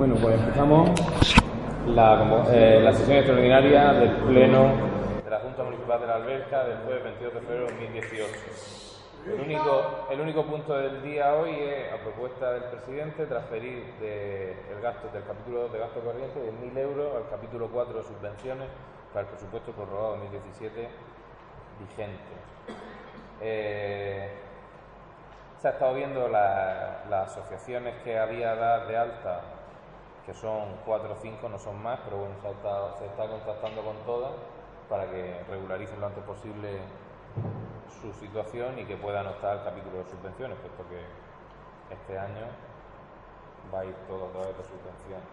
Bueno, pues empezamos la sesión extraordinaria del Pleno de la Junta Municipal de la Alberca del jueves 22 de febrero de 2018. El único punto del día hoy es, a propuesta del presidente, transferir el gasto del capítulo de gasto corriente de 1.000 euros al capítulo 4 de subvenciones para el presupuesto prorrogado 2017 vigente. Se ha estado viendo las asociaciones que había dar de alta, que son 4 o 5, no son más, pero bueno, se está contactando con todas para que regularicen lo antes posible su situación y que puedan optar al capítulo de subvenciones, puesto que este año va a ir todo a través de subvenciones.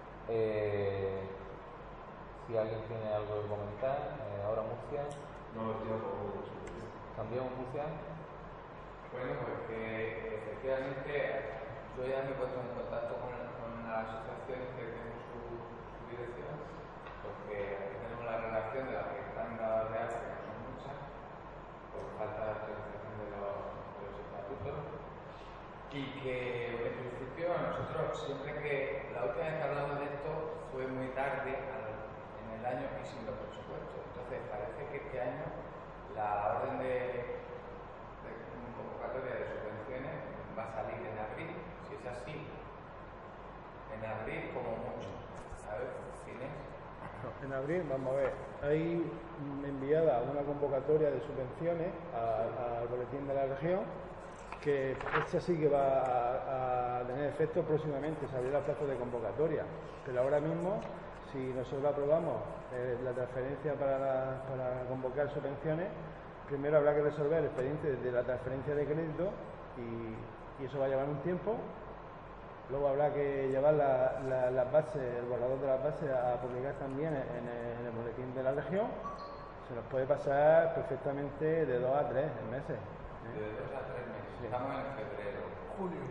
Si alguien tiene algo que comentar, ahora Murcia. No, tiempo. ¿Cambiamos Murcia? Bueno, pues que efectivamente yo ya me he puesto en contacto con las asociaciones que tienen su dirección, porque aquí tenemos la relación de las que están dadas de alta, que no son muchas, por falta de actualización de los estatutos, y que en principio nosotros siempre que la última vez que hablamos de esto fue muy tarde en el año y sin los presupuestos. Entonces parece que este año la orden de convocatoria de subvenciones va a salir en abril. Si es así, en abril como mucho. A ver, Inés. En abril, vamos a ver, hay enviada una convocatoria de subvenciones al boletín de la región, que esta sí que va a tener efecto próximamente, se abrirá el plazo de convocatoria, pero ahora mismo, si nosotros aprobamos la transferencia para convocar subvenciones, primero habrá que resolver el expediente de la transferencia de crédito y eso va a llevar un tiempo. Luego habrá que llevar las bases, el borrador de las bases a publicar también en el boletín de la región. Se nos puede pasar perfectamente de 2 a 3 meses. De 2 a 3 meses. Sí. Estamos en febrero. Julio.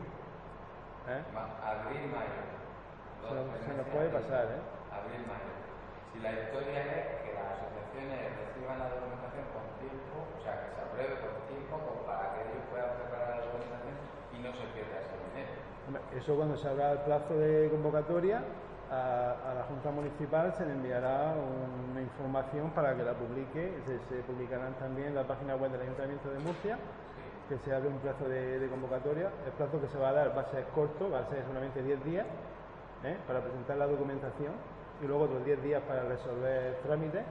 Abril, mayo. Se nos puede pasar, Abril, mayo. Si la historia es que las asociaciones reciban la documentación con tiempo, o sea, que se apruebe con tiempo para que ellos puedan preparar la documentación y no se pierda ese dinero. Eso cuando se abra el plazo de convocatoria, a la Junta Municipal se le enviará una información para que la publique, se publicarán también en la página web del Ayuntamiento de Murcia, que se abre un plazo de convocatoria. El plazo que se va a dar va a ser corto, va a ser solamente 10 días para presentar la documentación y luego otros 10 días para resolver trámites.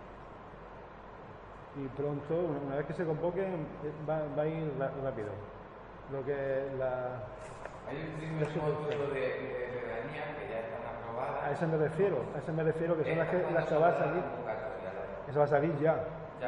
Y pronto, una vez que se convoquen, va a ir rápido. Lo que hay un primer módulo de ciudadanía que ya están aprobadas. A eso me refiero, que son las que va a salir. Eso va a salir ya.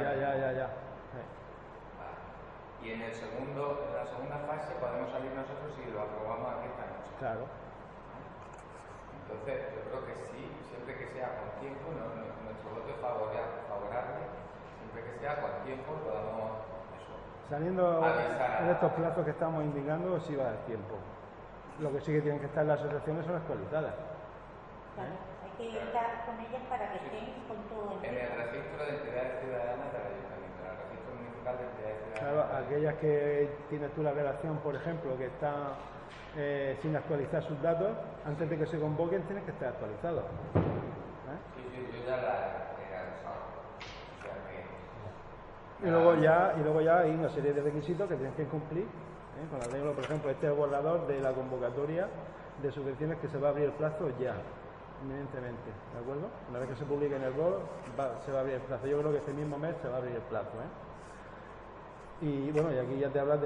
Y en la segunda fase podemos salir nosotros si lo aprobamos aquí esta noche. Claro. Entonces, yo creo que sí, siempre que sea con tiempo, nuestro voto es favorable, siempre que sea con tiempo podamos saliendo avisar en estos plazos que estamos indicando, sí va a dar tiempo. Lo que sí que tienen que estar las asociaciones son actualizadas. Claro, hay que estar con ellas para que estén con todo en el registro de entidades ciudadanas del Ayuntamiento, en el registro municipal de entidades ciudadanas. Claro, aquellas que tienes tú la redacción, por ejemplo, que están sin actualizar sus datos, antes de que se convoquen tienen que estar actualizados. Sí, yo ya la he avisado. O sea que... Y luego ya hay una serie de requisitos que tienes que cumplir. Con la regla, por ejemplo, este es el borrador de la convocatoria de subvenciones que se va a abrir el plazo ya, inminentemente, ¿de acuerdo? Una vez que se publique en el BOR, se va a abrir el plazo. Yo creo que este mismo mes se va a abrir el plazo, Y bueno, y aquí ya te hablas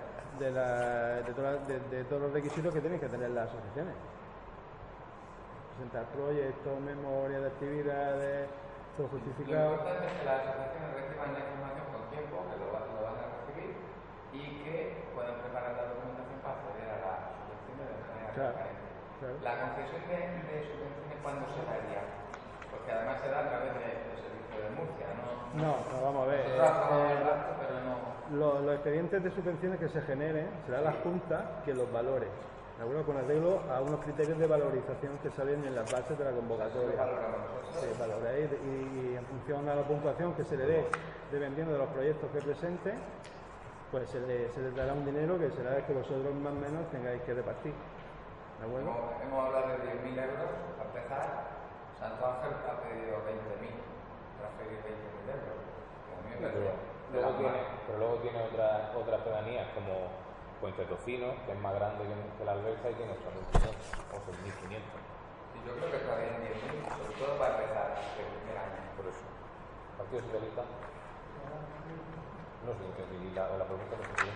de todos los requisitos que tienen que tener las asociaciones. Presentar proyectos, memoria de actividades, todo justificado. Lo importante es que las asociaciones reciban la información con tiempo, que lo van a recibir, y que puedan preparar la documentación para acceder a las subvenciones de manera transparente. Claro. La concesión de subvenciones, ¿cuándo se daría? Porque además se da a través del servicio de Murcia, ¿no? No, vamos a ver. Los expedientes de subvenciones que se generen, será la Junta que los valore, ¿de acuerdo? Con arreglo a unos criterios de valorización que salen en las bases de la convocatoria. Se valoráis y en función a la puntuación que se le dé, dependiendo de los proyectos que presente, pues se les dará un dinero que será el que vosotros más o menos tengáis que repartir. ¿De acuerdo? Hemos hablado de 10.000 como Puente Tocino, que es más grande que la Alberca y tiene 8.500 o 6.500. Y yo creo que está bien 10.000, sobre todo para empezar el primer año. Por eso. ¿Partido Socialista? No sé, que la pregunta no sé.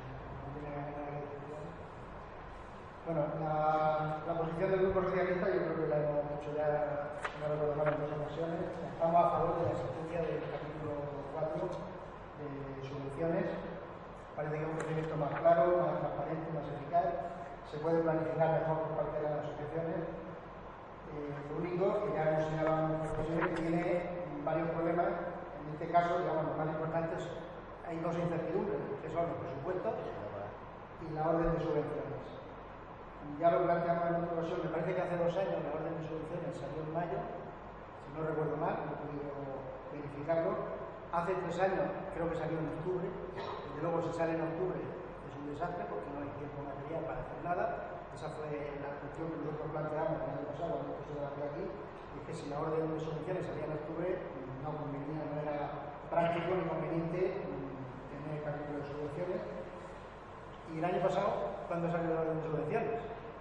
Bueno, la posición del Grupo Socialista yo creo que la hemos dicho ya, no recuerdo mal, en dos ocasiones. Estamos a favor de la existencia del capítulo 4 de subvenciones. Parece que es un procedimiento más claro, más transparente, más eficaz. Se puede planificar mejor por parte de las asociaciones. Lo único que ya hemos señalado en otras ocasiones que tiene varios problemas. En este caso, digamos, los más importantes, hay dos incertidumbres, que son los presupuestos y la orden de subvenciones. Ya lo planteamos en otra ocasión, me parece que hace 2 años la orden de subvenciones salió en mayo, si no recuerdo mal, no he podido verificarlo. Hace 3 años creo que salió en octubre, desde luego si sale en octubre es un desastre porque no hay tiempo material para hacer nada. Esa fue la cuestión que nosotros planteamos el año pasado, cuando se debatió aquí, y es que si la orden de subvenciones salía en octubre, no convenía, no era práctico ni conveniente tener el capítulo de subvenciones. Y el año pasado, ¿cuándo salió la orden de subvenciones?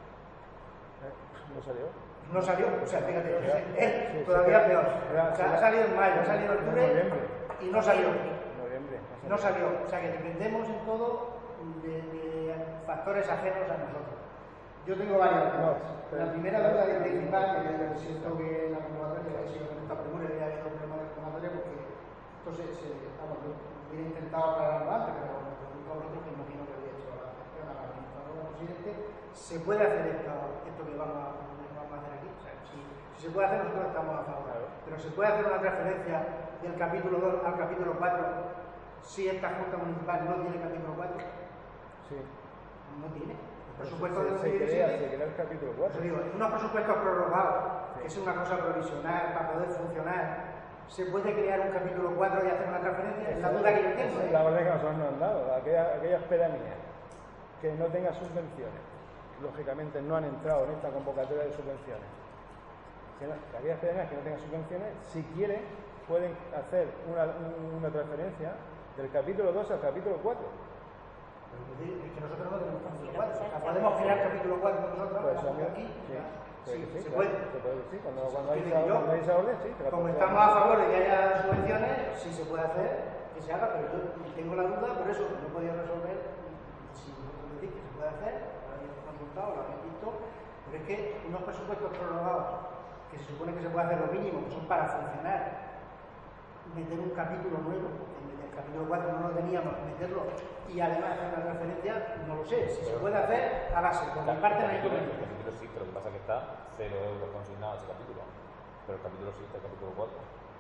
¿No salió? No salió, o sea, fíjate, sí, todavía peor. Era, O sea, ha salido en mayo, ha salido en octubre y no salió. Noviembre. No salió, o sea que dependemos en todo de factores ajenos a nosotros. Yo tengo varias dudas. La primera duda y principal, que siento que la convocatoria ha sido con esta premura y ha habido un problema de convocatoria porque esto vamos, yo hubiera intentado aclararlo antes, pero me pregunto a vosotros que imagino que había hecho la gestión a la administradora presidente. ¿Se puede hacer esto que vamos a hacer aquí? O sea, si se puede hacer, nosotros estamos a favor. Pero ¿se puede hacer una transferencia del capítulo 2 al capítulo 4 si esta Junta Municipal no tiene capítulo 4? Sí. No tiene. Se crea el capítulo 4. Digo, unos presupuestos prorrogados, que es una cosa provisional para poder funcionar, ¿se puede crear un capítulo 4 y hacer una transferencia? Es la duda que yo tengo. Es la orden que nosotros nos han dado. Aquellas pedanías que no tengan subvenciones, lógicamente no han entrado en esta convocatoria de subvenciones. Aquellas pedanías que no tengan subvenciones, si quieren, pueden hacer una transferencia del capítulo 2 al capítulo 4. Es que nosotros no tenemos capítulo 4. O sea, podemos crear capítulo 4 nosotros, aquí. Se puede. Sí, cuando hay esa orden, sí. Como estamos a favor de que haya subvenciones, sí se puede hacer, que se haga, pero yo tengo la duda, por eso no he podido resolver si vosotros decís que se puede hacer, lo habéis consultado, lo habéis visto, pero es que unos presupuestos prorrogados, que se supone que se puede hacer lo mínimo, que son para funcionar, meter un capítulo nuevo, el capítulo 4 no lo teníamos, meterlo y además hacer una transferencia, no lo sé, si se puede hacer, hágase, por mi parte no hay problema. El capítulo sí, pero lo que pasa es que está 0 euros consignado ese capítulo, pero el capítulo sí está el capítulo 4.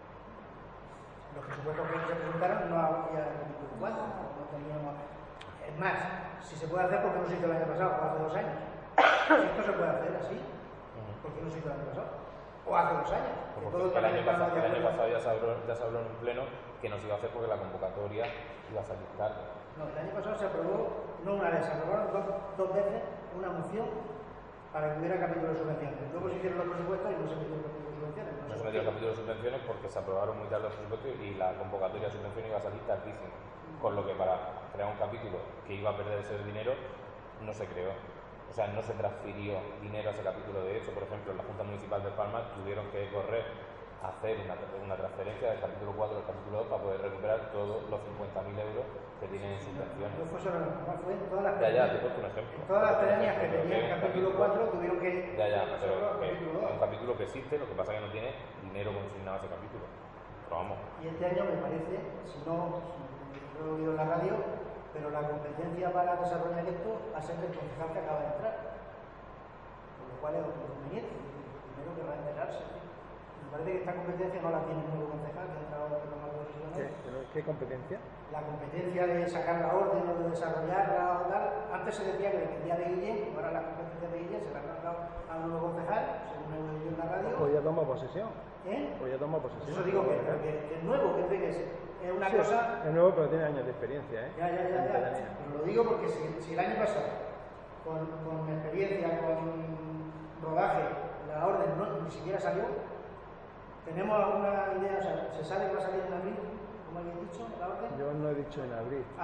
Los presupuestos que se presentaron no había el capítulo 4, no teníamos. Es más, si se puede hacer, ¿por qué no se hizo el año pasado o hace 2 años? Si esto se puede hacer así, ¿por qué no se hizo el año pasado? O hace 2 años. El año pasado ya se habló en un pleno que no se iba a hacer porque la convocatoria iba a salir tarde. No, el año pasado se aprobó, no una vez, se aprobaron dos veces una moción para que hubiera capítulo de subvenciones. Luego se hicieron los presupuestos y no se metió el capítulo de subvenciones. No se metió el capítulo de subvenciones porque se aprobaron muy tarde los presupuestos y la convocatoria de subvenciones iba a salir tardísimo. Con lo que para crear un capítulo que iba a perder ese dinero, no se creó. O sea, no se transfirió dinero a ese capítulo. De hecho, por ejemplo, en la Junta Municipal de Palma tuvieron que correr a hacer una transferencia del capítulo 4 al capítulo 2 para poder recuperar todos los 50.000 euros que tienen en subvenciones. No fue solo fue en todas las te he puesto un ejemplo. Todas las pedanías que tenían el capítulo 4 tuvieron que... pero es un capítulo que existe, lo que pasa es que no tiene dinero consignado a ese capítulo. Pero vamos. Y este año me parece, si no lo he oído en la radio, pero la competencia para desarrollar esto va a ser del concejal que acaba de entrar. Con lo cual es otro conveniente. Primero que va a enterarse. Me parece que esta competencia no la tiene el nuevo concejal que ha entrado en los más profesionales. ¿Qué competencia? La competencia de sacar la orden o de desarrollarla o tal. Antes se decía que dependía de Guillén, ahora la competencia de Guillén se la han dado al nuevo concejal, según he oído en la radio. Pues ya toma posesión. Pues ya toma posesión. Eso digo que es nuevo, que es una cosa... Es nuevo, pero tiene años de experiencia, Ya. Pero lo digo porque si el año pasado, con experiencia, con rodaje, la orden ni siquiera salió, tenemos alguna idea, o sea, ¿se sabe que va a salir en abril? ¿Cómo habéis dicho la orden? Yo no he dicho en abril.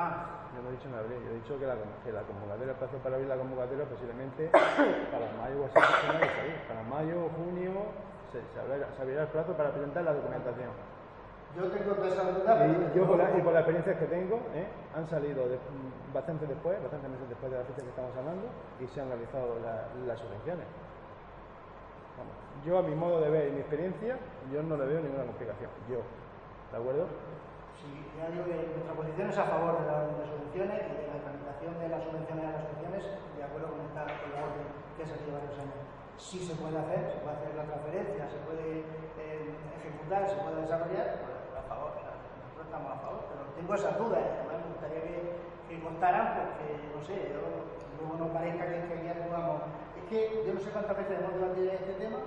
Yo no he dicho en abril, yo he dicho que la convocatoria, el plazo para abrir la convocatoria posiblemente para mayo o así tenga que salir. Para mayo o junio se abrirá el plazo para presentar la documentación. Yo tengo toda esa duda. Y yo por las experiencias que tengo, han salido bastante meses después de la fecha que estamos hablando y se han realizado las subvenciones. Vamos, yo a mi modo de ver y mi experiencia, yo no le veo ninguna complicación. Yo, ¿de acuerdo? Sí, ya digo que nuestra posición es a favor de la orden de subvenciones y de la tramitación de las subvenciones a las subvenciones, de acuerdo con la orden que ha salido varios años. Sí se puede hacer la transferencia, se puede ejecutar, se puede desarrollar, pues a favor, nosotros estamos a favor, pero tengo esas dudas, además me gustaría que contaran, porque no sé, luego no parezca que aquí actuamos. Es que yo no sé cuántas veces hemos debatido este tema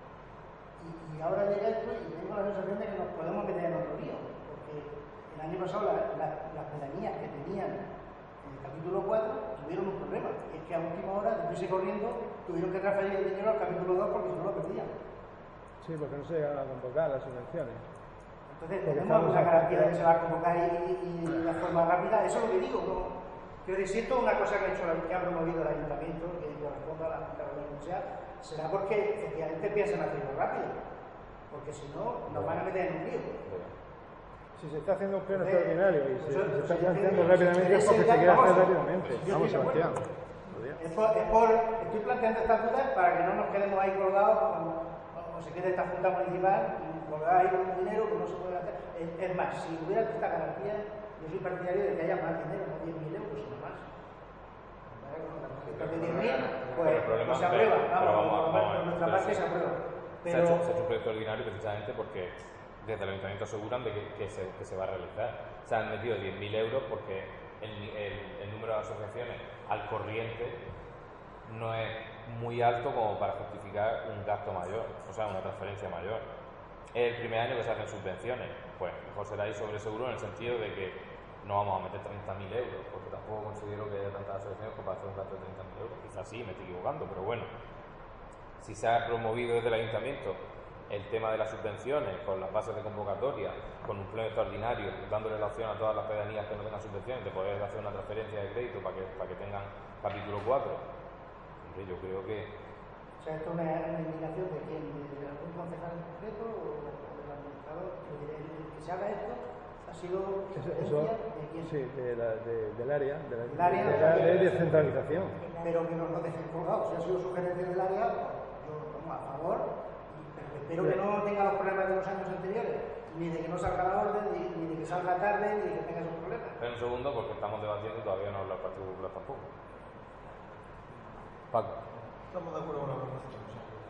y ahora llega esto y tengo la sensación de que nos podemos meter en otro lío, porque el año pasado las pedanías que tenían en el capítulo 4 tuvieron un problema, y es que a última hora, deprisa y corriendo, tuvieron que transferir el dinero al capítulo 2 porque si no lo perdían. Sí, porque no se llegan a convocar las subvenciones. Entonces, ¿tenemos alguna garantía de que se va a convocar y de la forma rápida? Eso es lo que digo, ¿no? Quiero decir, si esto es una cosa que ha promovido el ayuntamiento, que corresponde a la Junta de Gobierno, será porque efectivamente piensan hacerlo rápido, porque si no, nos van a meter en un lío. Si se está haciendo un pleno extraordinario y se está planteando rápidamente es porque se quiere hacer rápidamente. Vamos, Sebastián. Estoy planteando estas dudas para que no nos quedemos ahí colgados como se quede esta Junta Municipal, colgada ahí con un dinero que no se puede hacer. Es más, si hubiera esta garantía, yo soy partidario de que haya más dinero, no 10.000 euros, sino más. Porque 10.000, pues se aprueba, por nuestra parte se aprueba. Se ha hecho un proyecto ordinario precisamente porque desde el ayuntamiento aseguran de que se va a realizar. Se han metido 10.000 euros porque el número de asociaciones al corriente no es muy alto como para justificar un gasto mayor, o sea, una transferencia mayor. Es el primer año que se hacen subvenciones, pues mejor será ir sobre seguro en el sentido de que no vamos a meter 30.000 euros, porque tampoco considero que haya tantas asociaciones como para hacer un gasto de 30.000 euros. Quizás sí, me estoy equivocando, pero bueno. Si se ha promovido desde el ayuntamiento el tema de las subvenciones, con las bases de convocatoria, con un pleno extraordinario, dándole la opción a todas las pedanías que no tengan subvenciones de poder hacer una transferencia de crédito para que tengan capítulo 4, hombre, yo creo que... O sea, ¿esto es una indicación de quién? ¿De algún concejal en concreto o del administrador? Que se haga esto ha sido sugerencia de quién? Sí, del área, de la descentralización. Pero que no nos dejen colgados. Si ha sido sugerencia del área, yo tomo a favor, pero espero que no tenga los problemas de los años anteriores, ni de que no salga la orden, ni de que salga tarde, ni de que tenga esos problemas. Espera un segundo, porque estamos debatiendo y todavía no habla el Partido Popular tampoco. Paco. Estamos de acuerdo con la proposición.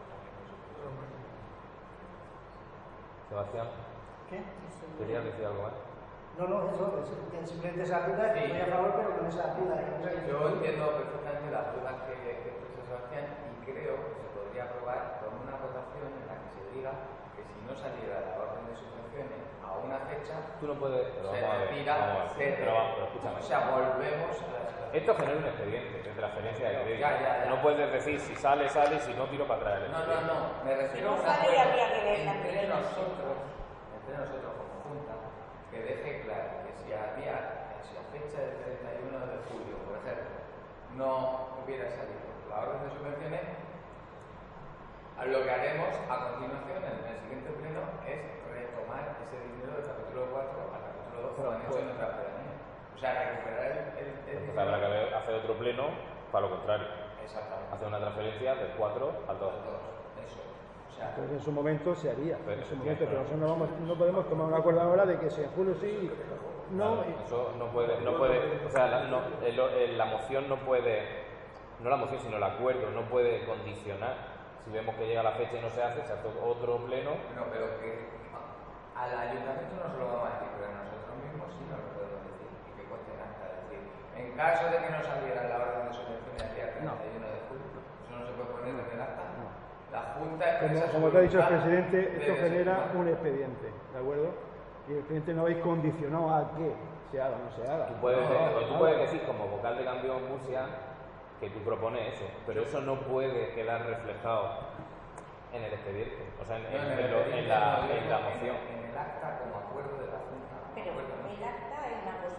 Sebastián, ¿Qué? ¿querías decir algo más? No, simplemente esas dudas, que estoy a favor, pero con esas dudas. Yo entiendo perfectamente las dudas que expresa Sebastián y creo que se podría aprobar con una votación en la que se diga que si no saliera la orden de subvenciones a una fecha, Tú no puedes... Pero se vamos a ver, retira, pero escúchame. o sea, volvemos a la situación. Esto genera un expediente de transferencia de crédito. Ya. No puedes decir si sale, y si no tiro para atrás. No, me refiero a un sale, acuerdo habría que ver la entre primera. nosotros como Junta, que deje claro que si a fecha del 31 de julio, por ejemplo, no hubiera salido la orden de subvenciones, lo que haremos a continuación en el siguiente pleno es retomar ese dinero del capítulo 4 al capítulo 2 como han hecho en otras pedanías. O sea, recuperar el Entonces habrá que hacer otro pleno para lo contrario. Exactamente. Hacer una transferencia del 4 al 2. Eso. O sea, Pues en su momento se haría, Pero nosotros no podemos tomar un acuerdo ahora de que si en julio sí, no. Claro, eso no puede, o sea, la moción no puede, no la moción sino el acuerdo no puede condicionar. Si vemos que llega la fecha y no se hace otro pleno. no, pero que al ayuntamiento no se lo vamos a decir, pero a nosotros mismos sí nos lo podemos decir y que conste en acta. Es decir, en caso de que no saliera la orden de subvenciones el día 31 de julio, eso no se puede poner en el acta. La Junta Como te ha dicho el presidente, esto genera un expediente, ¿de acuerdo? Y el expediente no vais condicionado a que se haga o no se haga. Tú puedes decir como vocal de Cambio en Murcia que tú propones eso, pero eso no puede quedar reflejado en el expediente, o sea, en la moción. En el acta como acuerdo de la Junta. Pero el acta es una cosa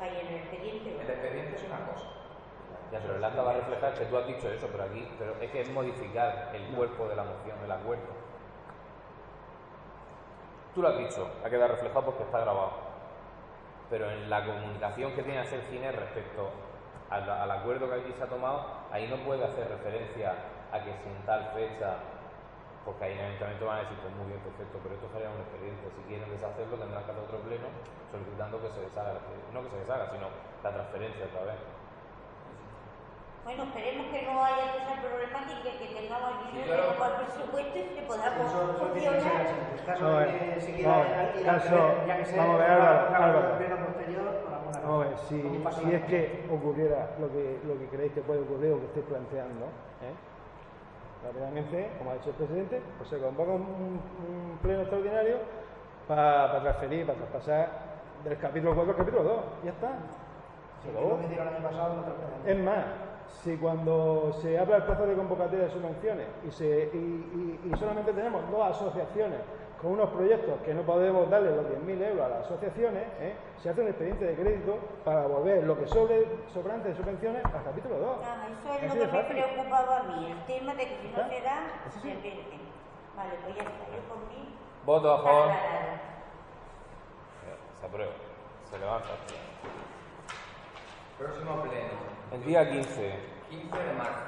reflejáis en el expediente? El expediente es una cosa. Ya, pero el acta va a reflejar que tú has dicho eso, pero aquí, pero es que es modificar el cuerpo de la moción, el acuerdo. Tú lo has dicho, ha quedado reflejado porque está grabado. Pero en la comunicación que tiene que hacer Cine respecto al acuerdo que aquí se ha tomado, ahí no puede hacer referencia a que sin tal fecha, porque ahí en el ayuntamiento van a decir, pues muy bien, perfecto, pero esto sería un expediente. Si quieren deshacerlo, tendrán que hacer otro pleno solicitando que se deshaga, no que se deshaga, sino la transferencia otra vez. Bueno, esperemos que no haya esa problemática y que tengamos el dinero claro. para el presupuesto y que podamos Eso tiene que ser funcionar. así. En caso No, de que se quiera no, ir al caso, revés, ya que sea vamos a ver, una Álvaro. pleno posterior, por alguna Vamos a ver, razón. si No pasa es nada. que ocurriera lo que creéis que puede ocurrir o que estéis planteando, rápidamente, como ha dicho el presidente, pues se convoca un pleno extraordinario para transferir, para traspasar del capítulo 4 al capítulo 2. Ya está. Si Se lo acabó. que hicieron el año pasado, no transferimos. Es más, si cuando se habla del plazo de convocatoria de subvenciones y solamente tenemos 2 asociaciones con unos proyectos que no podemos darle los 10.000 euros a las asociaciones, se hace un expediente de crédito para volver lo que sobrante de subvenciones al capítulo 2. Ah, eso es Así lo de que me fácil. preocupaba a mí, el tema de que si no ¿Está? se da, Sí, sí. se pierde. Vale, pues ya está, yo por mí. Voto a favor. está aclarado. Se aprueba. Se levanta. Próximo pleno. El día 15. 15 de marzo.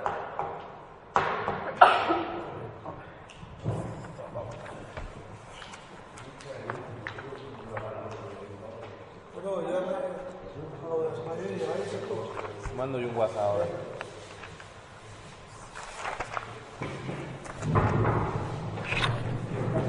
Bueno, ya me lo de Mayor y lleváis esto. Mando yo un WhatsApp ahora.